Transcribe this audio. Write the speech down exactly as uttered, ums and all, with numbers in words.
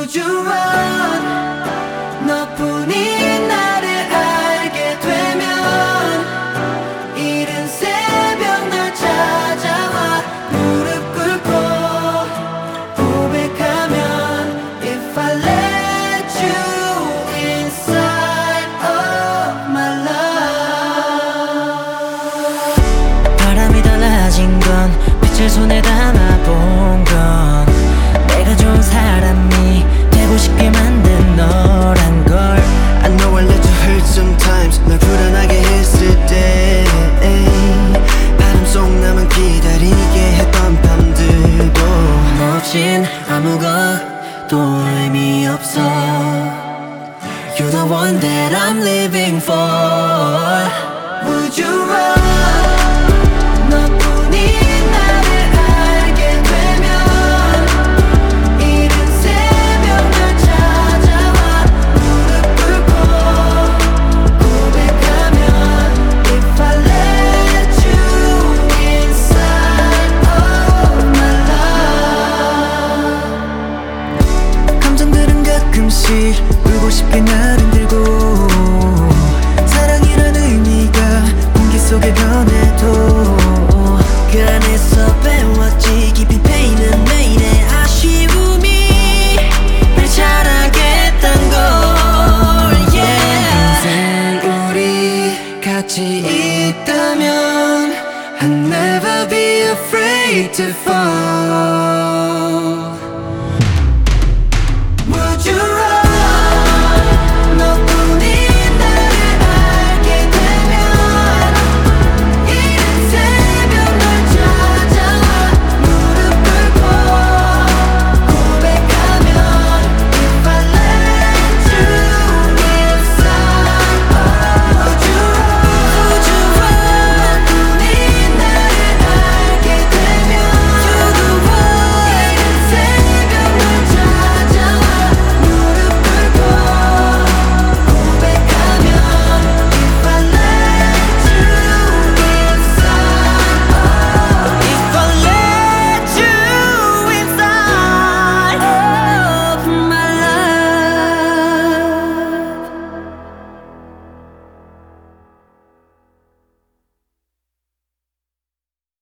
Would you run? 너뿐인 나를 알게 되면 이른 새벽 날 찾아와 무릎 꿇고 고백하면 If I let you inside of my love. 바람이 달라진 건 빛을 손에 담아본 건 내가 좋은 사람이 되고 싶게 만든 너란 걸. I know I let you hurt sometimes. 널 불안하게 했을 때 바람 속 나만 기다리게 했던 밤들도 멋진 아무것도 의미 없어. You're the one that I'm living for. Would you run? 너뿐인 나를 알게 되면 이른 새벽 날 찾아와 무릎 꿇고 고백하면 If I let you inside of my love. 감정들은 가끔씩 울고 싶게 날 흔들고 사랑이란 의미가 공기 속에 변해도